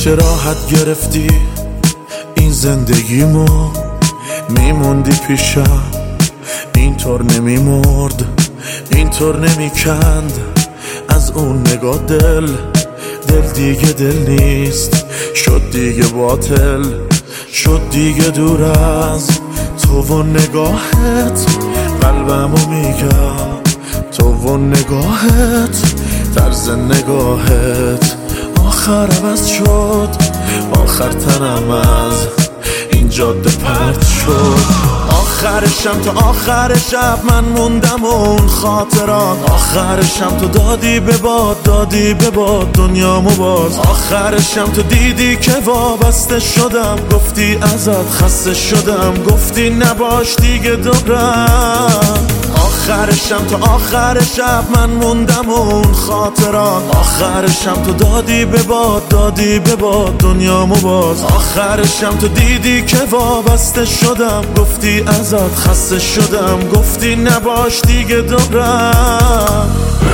چه راحت گرفتی این زندگیمو، میموندی پیشم اینطور نمیمرد، اینطور نمیکند از اون نگاه دل دیگه دل نیست، شد دیگه باطل، شد دیگه دور از تو و نگاهت. قلبمو میگم تو و نگاهت، طرز نگاهت آخر عوض شد، آخر تنم از این جاده پرت شد. آخرشم تا آخر شب من موندم و اون خاطرات، آخرشم تو دادی به باد، دادی به باد دنیامو باز. آخرشم تو دیدی که وابسته شدم، گفتی ازت خسته شدم، گفتی نباش دیگه دورم. آخرشم تا آخر شب من موندم و اون خاطرات، آخرشم تو دادی به باد، دادی به باد دنیامو باز. آخرشم تو دیدی که وابسته شدم، گفتی ازت خسته شدم، گفتی نباش دیگه دورم.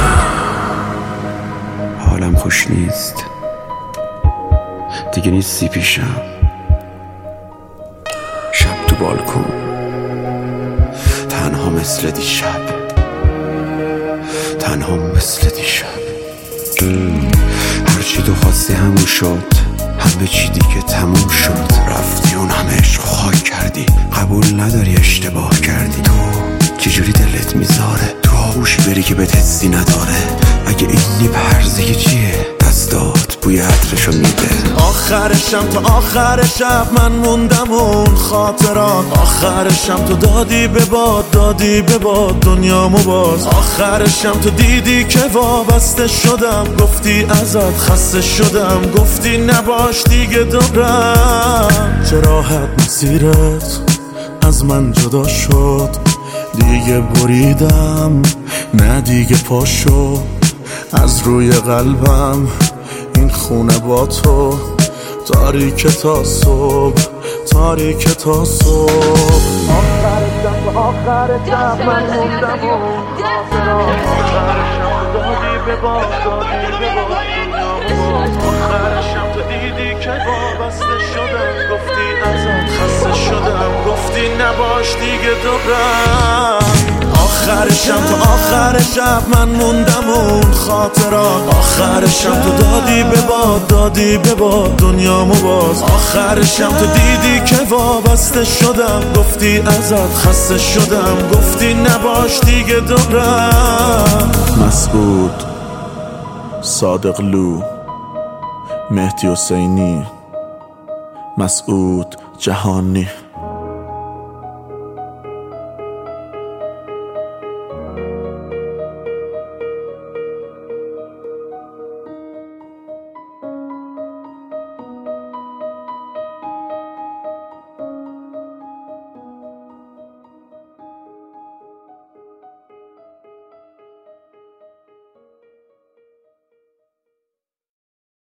حالم خوش نیست دیگه، نیستی پیشم. شب تو بالکن تنها مثل دیشب، تنها مثل دیشب. هرچی تو خواستی همون شد، همه چی دیگه تموم شد. رفتی اون همه عشق خاک کردی، قبول نداری اشتباه کردی. تو چجوری دلت میذاره تو آغوشی بری که بهت حسی نداره؟ اگه اینی پرزه چیه دستات بوی عطرشو میده. آخرشم تا آخر شب من موندم و اون خاطرات، آخرشم تو دادی به باد، دادی به باد دنیامو باز. آخرشم تو دیدی که وابسته شدم، گفتی ازت خسته شدم، گفتی نباش دیگه دورم. چه راحت مسیرت از من جدا شد، دیگه بریدم نه دیگه پاشو از روی قلبم. این خونه با تو تاریک تا صبح، تاریک تا صبح. آخرشم تا آخر شب من موندم و آخرشم تو دادی به باد، دادی به باد دنیامو. آخرشم تو دیدی که وابسته شدم، گفتی ازت خسته شدم، گفتی نباش دیگه دورم. آخرشم تا آخر شب من موندم و اون خاطرات، آخرشم تو دادی به باد، دادی به باد دنیامو باز. آخرشم تو دیدی که وابسته شدم، گفتی ازت خسته شدم، گفتی نباش دیگه دورم. مسعود، صادقلو، مهدی حسینی، مسعود جهانی.